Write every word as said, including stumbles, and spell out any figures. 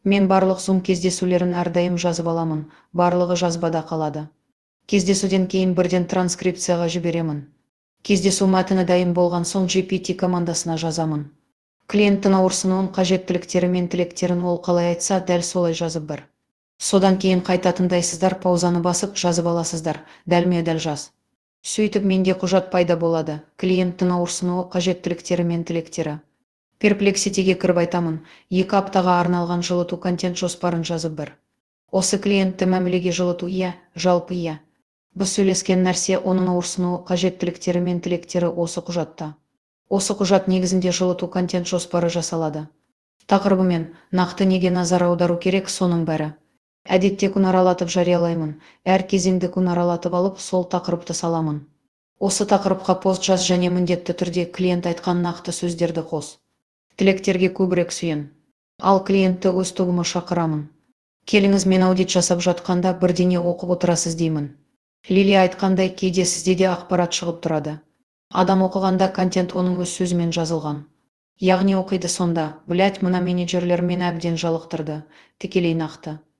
Мен барлық Zoom кездесулерін әрдайым жазып аламын, барлығы жазбада қалады. Кездесуден кейін бірден транскрипцияға жіберемін. Кездесу мәтіні дайын болған соң джи пи ти командасына жазамын. Клиенттің ауырсынуын, қажеттіліктері мен тілектерін ол қалай айтса, дәл солай жазып бір. Содан кейін қайта тыңдайсыздар, паузаны басып жазып аласыздар, дәлме-дәл жаз. Сөйтіп менде құжат пайда болады. Клиенттің ауырсынуы, қажеттіліктері мен тілектері. Перплекситиге кіріп айтамын, екі аптаға арналған жылыту контент жоспарын жазып бір. Осы клиентті мәмілеге жылыту, иә, жалпы иә. Біз сөйлескен нәрсе, оның ауырсынуы, қажеттіліктері мен тілектері осы құжатта. Осы құжат негізінде жылыту контент жоспары жасалады. Тақырыбымен, нақты неге назар аудару керек, соның бәрі. Әдетте күн аралатып жариялаймын, әр кезеңді күн аралатып алып, сол тақырыпты саламын. Осы тақырыпқа пост жаз және міндетті түрде клиент айтқан нақты сөздерді қос. Тілектерге көбірек сүйен. Ал клиентті өз тобыма шақырамын. Келіңіз, мен аудит жасап жатқанда бірдеңе оқып отырасыз деймін. Лилия айтқандай, кейде сізде де ақпарат шығып тұрады. Адам оқығанда контент оның өз сөзімен жазылған. Яғни оқиды сонда, блять, мына менеджерлер мені әбден жалықтырды, тікелей нақты.